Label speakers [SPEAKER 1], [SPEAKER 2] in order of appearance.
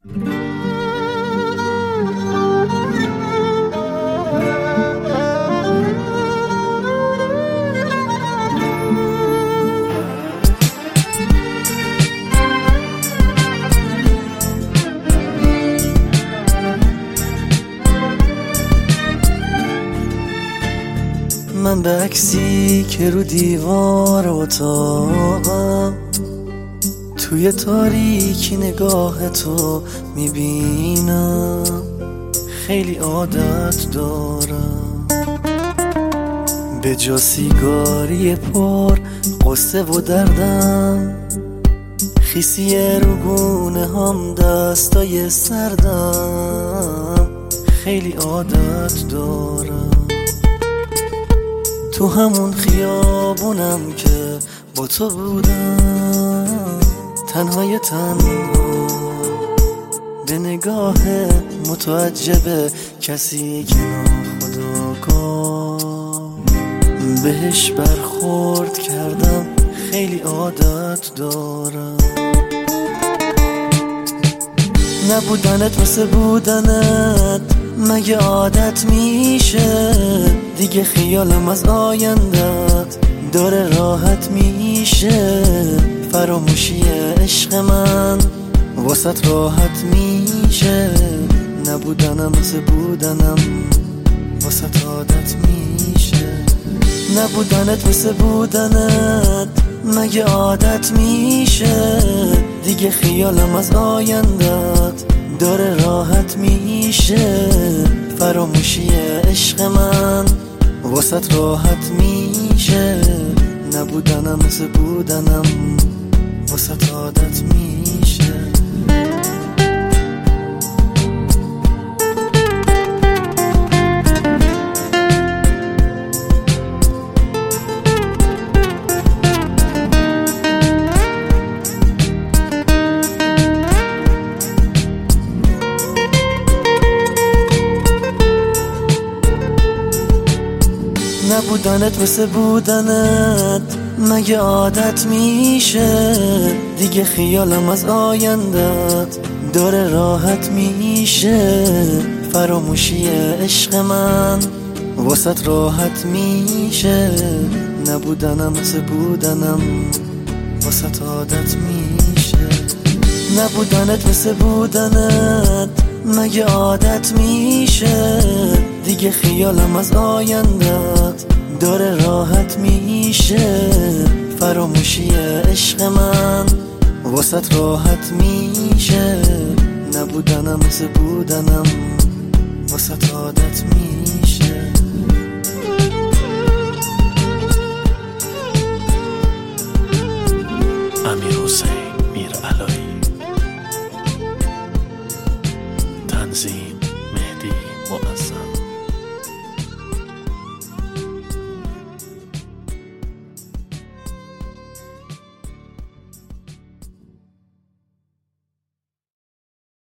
[SPEAKER 1] من به عکسی که رو دیوار اتاقم توی تاریکی نگاه تو میبینم، خیلی عادت دارم به جا سیگاری پر قصه و دردم، خیسی رو گونه هم دستای سردم، خیلی عادت دارم تو همون خیابونم که با تو بودم، تنهای تنها به نگاه متعجب کسی که ناخودآگاه بهش برخورد کردم، خیلی عادت دارم نبودنت مثل بودنت، مگه عادت میشه دیگه؟ خیالم از آیندت داره راحت میشه، فراموشی عشق من واسط راحت میشه، نبودنم مثل بودنم واسط عادت میشه، نبودنت مثل بودنت مگه عادت میشه دیگه؟ خیالم از آیندت داره راحت میشه، فراموشی عشق من واسط راحت میشه، نبودنم مثل بودنم واسط عادت میشه. نبودنت مثل بودنت مگه عادت میشه دیگه؟ خیالم از آیندت داره راحت میشه، فراموشی عشق من واسط راحت میشه، نبودنم مثل بودنم واسط عادت میشه، نبودنت مثل بودنت مگه عادت میشه دیگه؟ خیالم از آیندت داره راحت میشه، فراموشی عشق من واسط راحت میشه، نبودنم مثل بودنم واسط عادت میشه.
[SPEAKER 2] امیرحسین میرعلایی، تنظیم